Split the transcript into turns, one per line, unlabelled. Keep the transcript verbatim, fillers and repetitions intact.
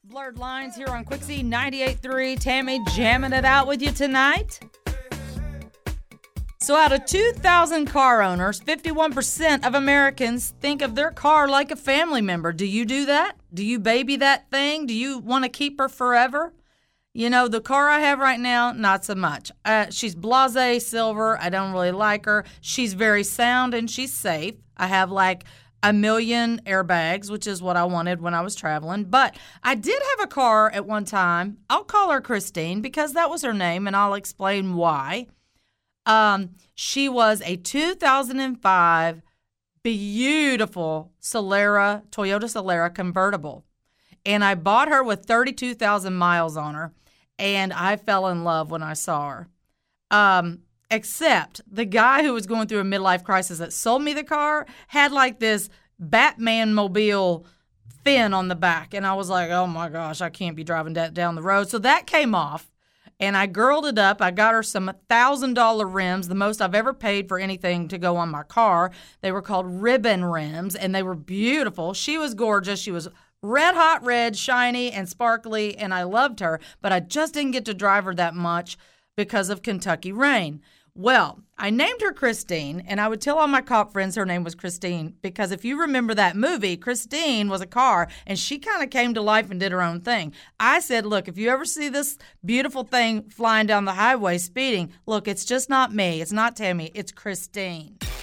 Blurred Lines here on Quixie ninety-eight point three. Tammy jamming it out with you tonight. So out of two thousand car owners, fifty-one percent of Americans think of their car like a family member. Do you do that? Do you baby that thing? Do you want to keep her forever? You know, the car I have right now, not so much. Uh, she's blasé silver. I don't really like her. She's very sound and she's safe. I have like a million airbags, which is what I wanted when I was traveling. But I did have a car at one time. I'll call her Christine because that was her name, and I'll explain why. Um, she was a two thousand five beautiful Solara, Toyota Solara convertible. And I bought her with thirty-two thousand miles on her, and I fell in love when I saw her. Um, except the guy who was going through a midlife crisis that sold me the car had like this Batman mobile fin on the back. And I was like, oh my gosh, I can't be driving that down the road. So that came off. And I girled it up. I got her some one thousand dollars rims, the most I've ever paid for anything to go on my car. They were called ribbon rims, and they were beautiful. She was gorgeous. She was red hot red, shiny, and sparkly, and I loved her. But I just didn't get to drive her that much because of Kentucky rain. Well, I named her Christine, and I would tell all my cop friends her name was Christine because if you remember that movie, Christine was a car, and she kind of came to life and did her own thing. I said, look, if you ever see this beautiful thing flying down the highway speeding, look, it's just not me. It's not Tammy. It's Christine.